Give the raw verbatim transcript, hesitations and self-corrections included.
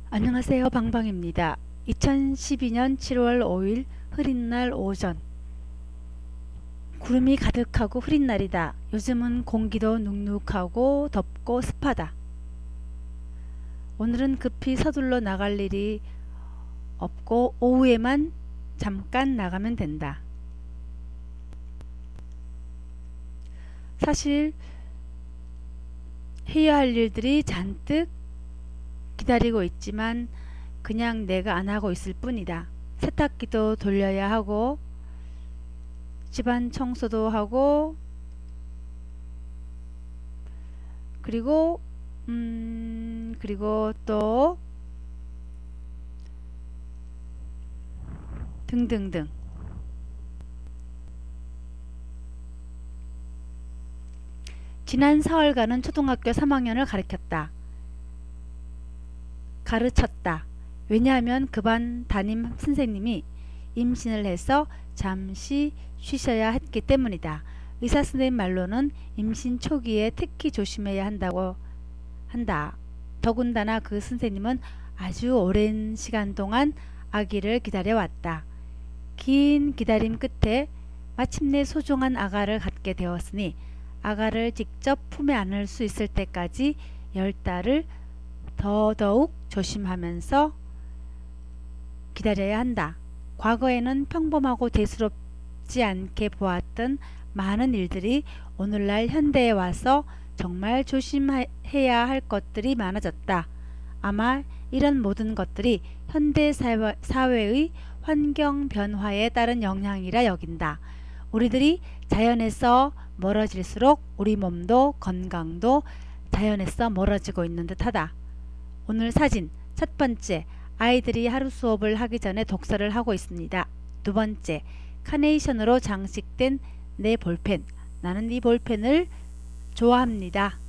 안녕하세요. 방방입니다. 이천십이년 칠월 오일 흐린 날 오전. 구름이 가득하고 흐린 날이다. 요즘은 공기도 눅눅하고 덥고 습하다. 오늘은 급히 서둘러 나갈 일이 없고 오후에만 잠깐 나가면 된다. 사실 해야 할 일들이 잔뜩 기다리고 있지만 그냥 내가 안 하고 있을 뿐이다. 세탁기도 돌려야 하고 집안 청소도 하고 그리고 음 그리고 또 등등등. 지난 사월간은 초등학교 삼 학년을 가르쳤다. 가르쳤다. 왜냐하면 그 반 담임 선생님이 임신을 해서 잠시 쉬셔야 했기 때문이다. 의사 선생님 말로는 임신 초기에 특히 조심해야 한다고 한다. 더군다나 그 선생님은 아주 오랜 시간 동안 아기를 기다려왔다. 긴 기다림 끝에 마침내 소중한 아가를 갖게 되었으니 아가를 직접 품에 안을 수 있을 때까지 열 달을 더더욱 조심하면서 기다려야 한다. 과거에는 평범하고 대수롭지 않게 보았던 많은 일들이 오늘날 현대에 와서 정말 조심해야 할 것들이 많아졌다. 아마 이런 모든 것들이 현대 사회의 환경 변화에 따른 영향이라 여긴다. 우리들이 자연에서 멀어질수록 우리 몸도 건강도 자연에서 멀어지고 있는 듯하다. 오늘 사진 첫 번째, 아이들이 하루 수업을 하기 전에 독서를 하고 있습니다. 두 번째, 카네이션으로 장식된 내 볼펜. 나는 이 볼펜을 좋아합니다.